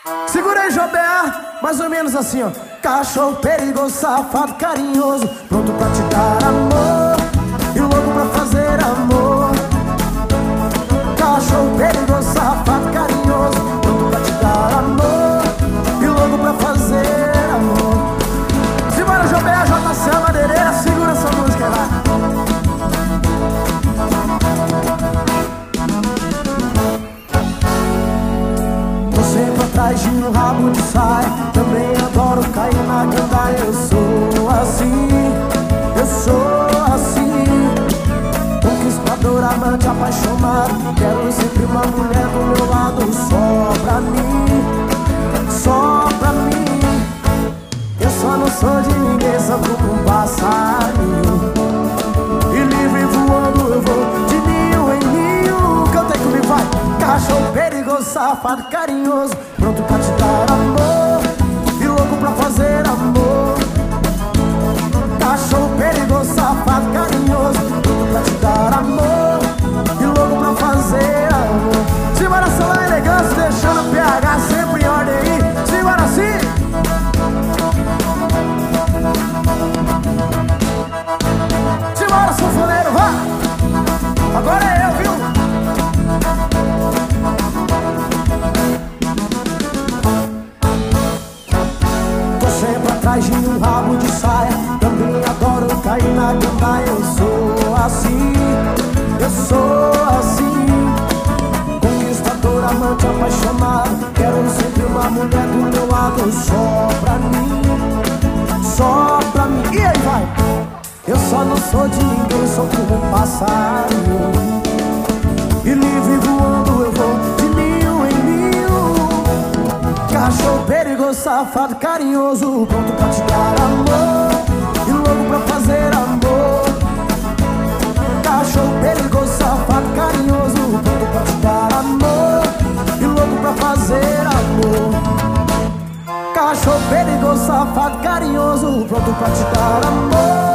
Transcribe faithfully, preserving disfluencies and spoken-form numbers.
Segura aí, Jobé, mais ou menos assim, ó. Cachorro perigoso, safado, carinhoso, pronto pra te dar amor e louco pra fazer amor. Cachorro perigoso, safado, carinhoso, pronto pra te dar amor e louco pra fazer amor. Simbora, Jobé, J C, a madeireira, segura essa música aí, vai. Sempre atrás de um rabo de saia, também adoro cair na gandaia. Eu sou assim, eu sou assim, conquistador, amante, apaixonado. Quero sempre uma mulher do meu lado, só pra mim, só pra mim. Eu só não sou de ninguém, só como um passarinho, e livre voando eu vou de ninho em ninho. Canta aí comigo, vai. Cachorro perigoso, safado, carinhoso, pronto pra te dar amor e louco pra fazer amor. Cachorro perigoso, safado, carinhoso, pronto pra te dar amor e louco pra fazer amor. Simbora, Solar Elegância, deixando o P H sempre em ordem aí. Simbora assim. Simbora, sanfoneiro, vá. Agora é eu, viu? Atrás de um rabo de saia, também adoro cair na gandaia. Eu sou assim, eu sou assim, conquistador, amante, apaixonado. Quero sempre uma mulher do meu lado, só pra mim, só pra mim. E aí vai. Eu só não sou de ninguém, sou como um passarinho, e livre voando eu vou de ninho em ninho. Cachorro perigoso, safado, carinhoso, pronto pra te dar amor e louco pra fazer amor. Cachorro perigoso, safado, carinhoso, pronto pra te dar amor e louco pra fazer amor. Cachorro perigoso, safado, carinhoso, pronto pra te dar amor